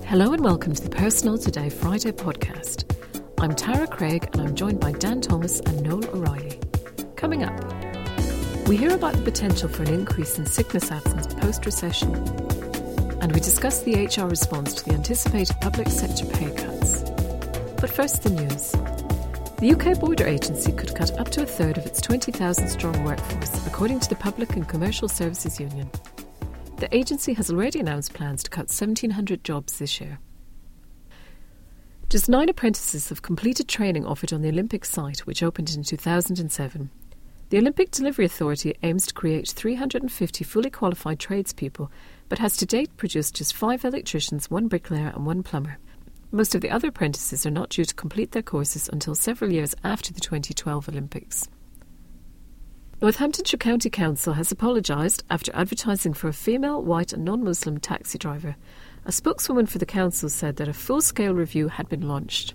Hello and welcome to the Personal Today Friday podcast. I'm Tara Craig and I'm joined by Dan Thomas and Noel O'Reilly. Coming up, we hear about the potential for an increase in sickness absence post-recession, and we discuss the HR response to the anticipated public sector pay cuts. But first, the news. The UK Border Agency could cut up to a third of its 20,000 strong workforce, according to the Public and Commercial Services Union. The agency has already announced plans to cut 1,700 jobs this year. Just 9 apprentices have completed training offered on the Olympic site, which opened in 2007. The Olympic Delivery Authority aims to create 350 fully qualified tradespeople, but has to date produced just 5 electricians, 1 bricklayer and 1 plumber. Most of the other apprentices are not due to complete their courses until several years after the 2012 Olympics. Northamptonshire County Council has apologised after advertising for a female, white and non-Muslim taxi driver. A spokeswoman for the council said that a full-scale review had been launched.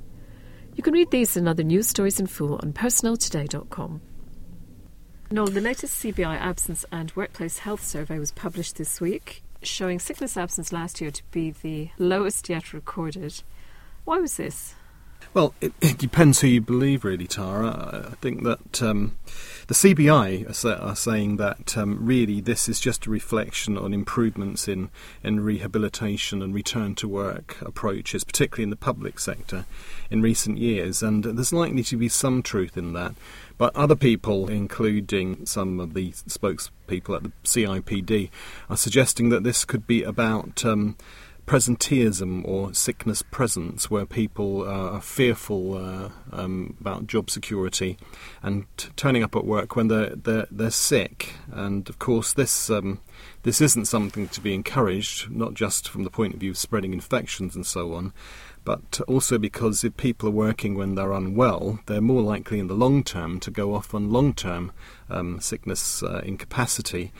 You can read these and other news stories in full on personaltoday.com. Noel, the latest CBI absence and workplace health survey was published this week, showing sickness absence last year to be the lowest yet recorded. Why was this? Well, it depends who you believe, really, Tara. I think that the CBI are saying that really this is just a reflection on improvements in rehabilitation and return to work approaches, particularly in the public sector in recent years. And there's likely to be some truth in that. But other people, including some of the spokespeople at the CIPD, are suggesting that this could be about presenteeism or sickness presence, where people are fearful about job security and turning up at work when they're sick. And of course this isn't something to be encouraged, not just from the point of view of spreading infections and so on, but also because if people are working when they're unwell, they're more likely in the long term to go off on long-term sickness incapacity.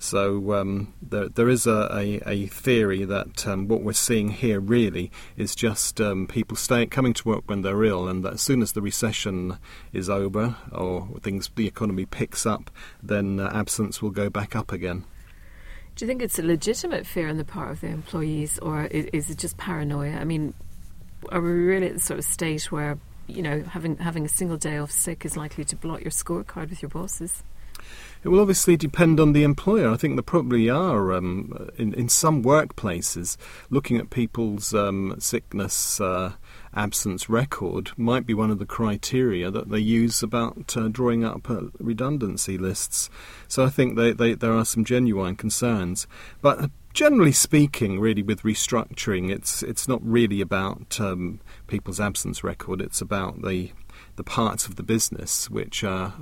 So there is a theory that what we're seeing here really is just people coming to work when they're ill, and that as soon as the recession is over or the economy picks up, then absence will go back up again. Do you think it's a legitimate fear on the part of the employees, or is it just paranoia? I mean, are we really at the sort of state where, you know, having a single day off sick is likely to blot your scorecard with your bosses? It will obviously depend on the employer. I think there probably are, in some workplaces, looking at people's sickness absence record might be one of the criteria that they use about drawing up redundancy lists. So I think there are some genuine concerns. But generally speaking, really, with restructuring, it's not really about people's absence record. It's about the parts of the business which are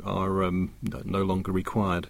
no longer required.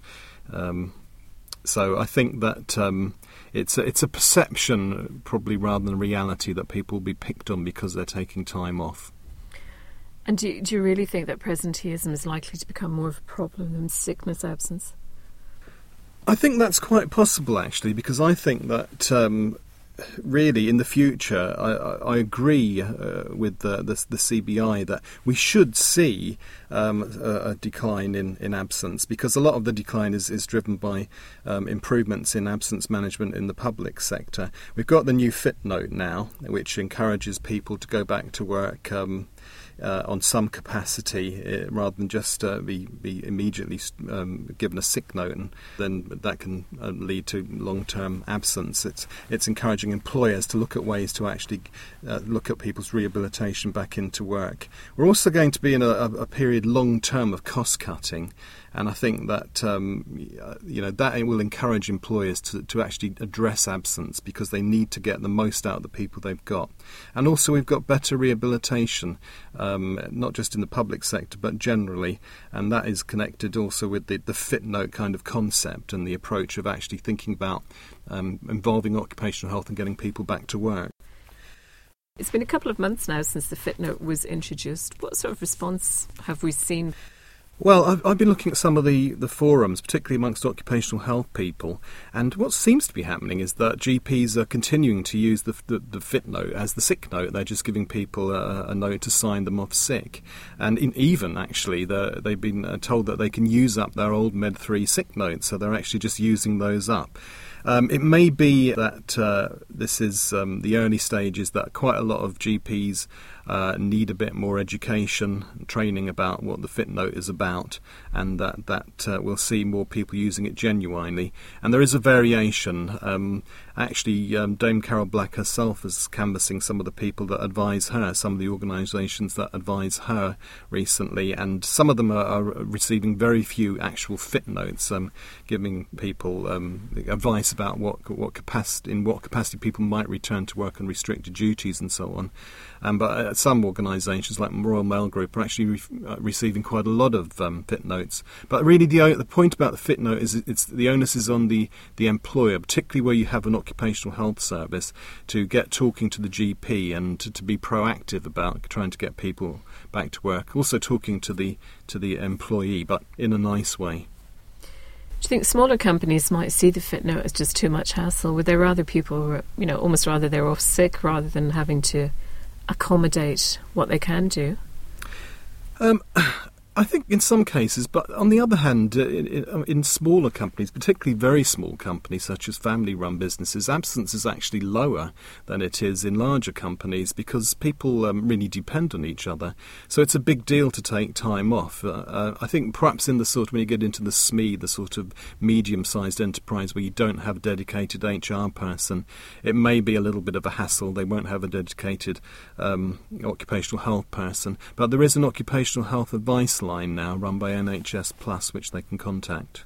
So I think that it's a perception, probably rather than a reality, that people will be picked on because they're taking time off. And do you really think that presenteeism is likely to become more of a problem than sickness absence? I think that's quite possible, actually, because I think that really, in the future, I agree with the CBI that we should see a decline in absence, because a lot of the decline is driven by improvements in absence management in the public sector. We've got the new Fit Note now, which encourages people to go back to work on some capacity rather than just be immediately given a sick note, and then that can lead to long-term absence. It's encouraging employers to look at ways to actually look at people's rehabilitation back into work. We're also going to be in a period long-term of cost-cutting, and I think that that will encourage employers to actually address absence, because they need to get the most out of the people they've got. And also we've got better rehabilitation, not just in the public sector but generally, and that is connected also with the Fit Note kind of concept and the approach of actually thinking about involving occupational health and getting people back to work. It's been a couple of months now since the Fit Note was introduced. What sort of response have we seen? Well, I've been looking at some of the forums, particularly amongst occupational health people, and what seems to be happening is that GPs are continuing to use the Fit Note as the sick note. They're just giving people a note to sign them off sick. And even, actually, they've been told that they can use up their old Med 3 sick notes, so they're actually just using those up. It may be that this is the early stages, that quite a lot of GPs need a bit more education and training about what the Fit Note is about, and that we'll see more people using it genuinely. And there is a variation. Actually, Dame Carol Black herself is canvassing some of the people that advise her, some of the organisations that advise her recently, and some of them are receiving very few actual Fit Notes, giving people advice about in what capacity people might return to work on restricted duties and so on. But some organisations like Royal Mail Group are actually receiving quite a lot of Fit Notes. But really the point about the Fit Note is the onus is on the employer, particularly where you have an occupational health service, to get talking to the GP and to be proactive about trying to get people back to work. Also talking to the employee, but in a nice way. Do you think smaller companies might see the Fit Note as just too much hassle? Would they rather people, almost rather they're off sick rather than having to accommodate what they can do? I think in some cases, but on the other hand, in smaller companies, particularly very small companies such as family-run businesses, absence is actually lower than it is in larger companies because people really depend on each other. So it's a big deal to take time off. I think perhaps in when you get into the SME, the sort of medium-sized enterprise where you don't have a dedicated HR person, it may be a little bit of a hassle. They won't have a dedicated occupational health person. But there is an occupational health advice line now run by NHS Plus which they can contact.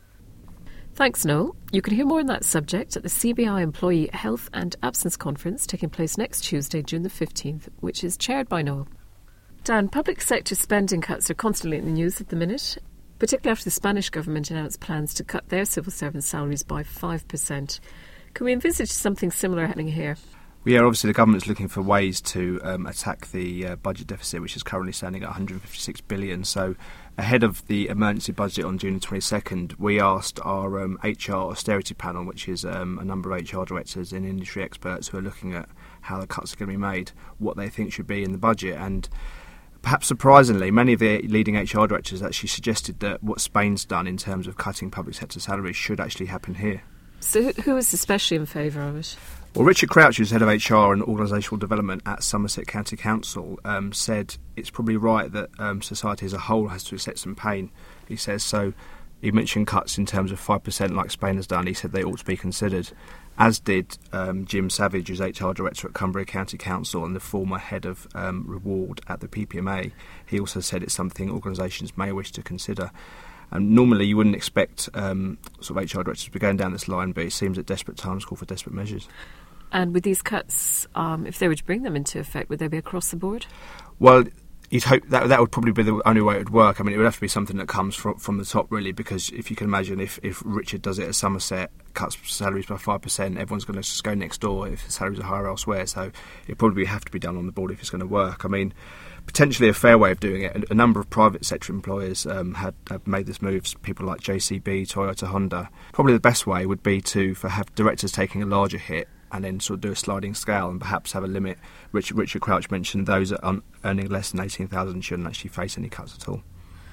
Thanks, Noel. You can hear more on that subject at the CBI Employee Health and Absence Conference taking place next Tuesday, June the 15th, which is chaired by Noel. Dan, public sector spending cuts are constantly in the news at the minute, particularly after the Spanish government announced plans to cut their civil servants' salaries by 5%. Can we envisage something similar happening here? Well, yeah, obviously the government's looking for ways to attack the budget deficit, which is currently standing at $156 billion. So ahead of the emergency budget on June 22nd, we asked our HR austerity panel, which is a number of HR directors and industry experts who are looking at how the cuts are going to be made, what they think should be in the budget. And perhaps surprisingly, many of the leading HR directors actually suggested that what Spain's done in terms of cutting public sector salaries should actually happen here. So who is especially in favour of it? Well, Richard Crouch, who's head of HR and organisational development at Somerset County Council, said it's probably right that society as a whole has to accept some pain. He says so. He mentioned cuts in terms of 5% like Spain has done. He said they ought to be considered, as did Jim Savage, who's HR director at Cumbria County Council and the former head of reward at the PPMA. He also said it's something organisations may wish to consider. Normally you wouldn't expect sort of HR directors to be going down this line, but it seems that desperate times call for desperate measures. And with these cuts, if they were to bring them into effect, would they be across the board? Well, you'd hope that would probably be the only way it would work. I mean, it would have to be something that comes from the top, really, because if you can imagine if Richard does it at Somerset, cuts salaries by 5%, everyone's going to just go next door if the salaries are higher elsewhere. So it'd probably have to be done on the board if it's going to work. I mean, potentially a fair way of doing it. A number of private sector employers have made this move, people like JCB, Toyota, Honda. Probably the best way would be to have directors taking a larger hit and then sort of do a sliding scale and perhaps have a limit. Richard Crouch mentioned those that are earning less than $18,000 shouldn't actually face any cuts at all.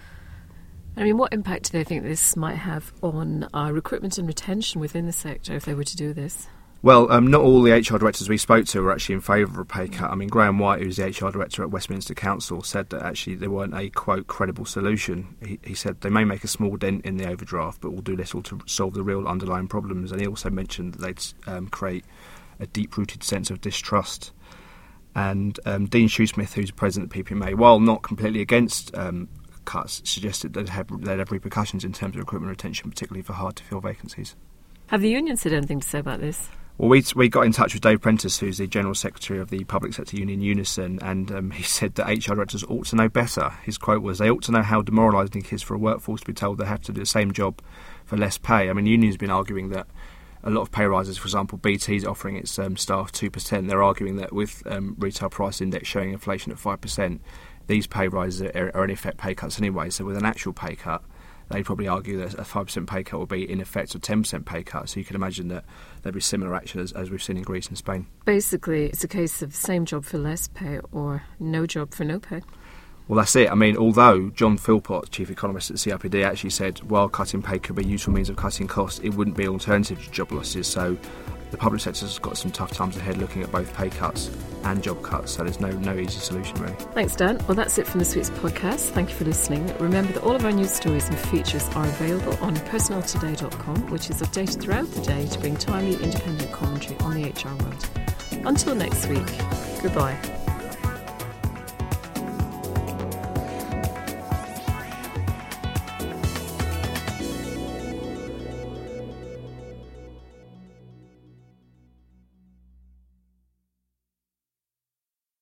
I mean, what impact do they think this might have on recruitment and retention within the sector if they were to do this? Well, not all the HR directors we spoke to were actually in favour of a pay cut. I mean, Graham White, who's the HR director at Westminster Council, said that actually there weren't a, quote, credible solution. He said they may make a small dent in the overdraft, but will do little to solve the real underlying problems. And he also mentioned that they'd create a deep-rooted sense of distrust. And Dean Shoesmith, who's president of PPMA, while not completely against cuts, suggested they'd have repercussions in terms of recruitment and retention, particularly for hard-to-fill vacancies. Have the unions had anything to say about this? Well, we got in touch with Dave Prentice, who's the General Secretary of the Public Sector Union Unison, and he said that HR directors ought to know better. His quote was, they ought to know how demoralising it is for a workforce to be told they have to do the same job for less pay. I mean, unions have been arguing that a lot of pay rises, for example, BT's offering its staff 2%. They're arguing that with retail price index showing inflation at 5%, these pay rises are in effect pay cuts anyway. So with an actual pay cut, they'd probably argue that a 5% pay cut will be in effect a 10% pay cut. So you can imagine that there'd be similar action as we've seen in Greece and Spain. Basically, it's a case of same job for less pay or no job for no pay. Well, that's it. I mean, although John Philpott, chief economist at the CIPD, actually said while cutting pay could be a useful means of cutting costs, it wouldn't be an alternative to job losses. So the public sector's got some tough times ahead looking at both pay cuts and job cuts. So there's no easy solution, really. Thanks, Dan. Well, that's it from this week's podcast. Thank you for listening. Remember that all of our news stories and features are available on personneltoday.com, which is updated throughout the day to bring timely, independent commentary on the HR world. Until next week, goodbye.